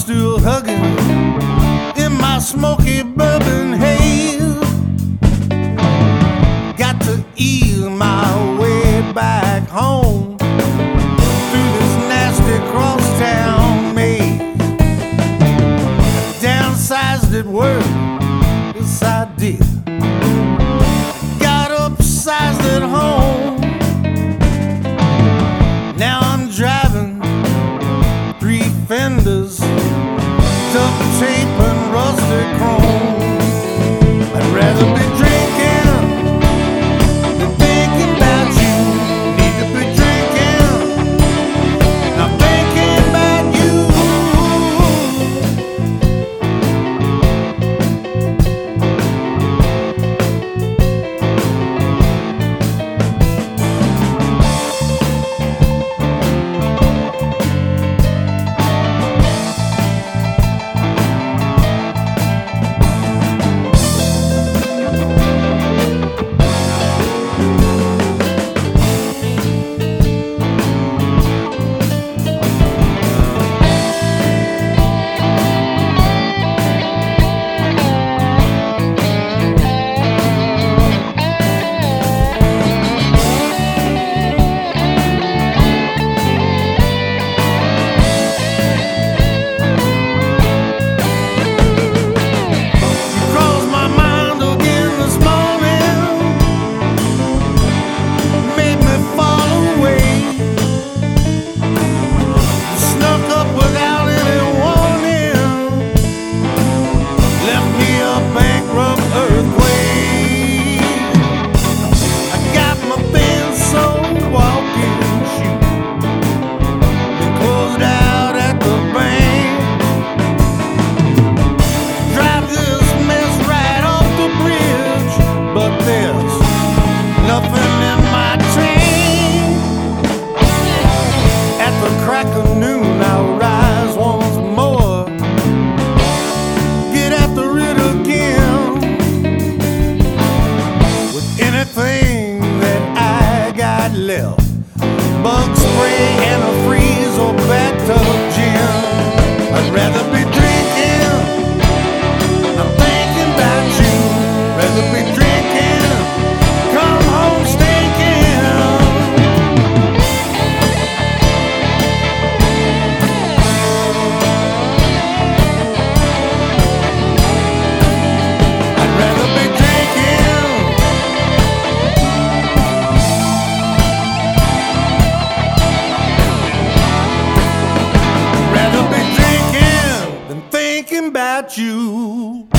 still hugging in my smoky bourbon haze. Got to ease my way back home through this nasty crosstown maze. Downsized at work, yes I did. Got upsized at home. Now I'm driving 3 fenders, duct tape and rusted chrome. I'd rather be drinking than thinking about you. Need to be drinking, not thinking about you. Left bug spray and a freeze or bathtub gin. I'd rather be drinking, I'm thinking about you. Rather be drinking, come home stinking. I'd rather be drinking, thinking about you.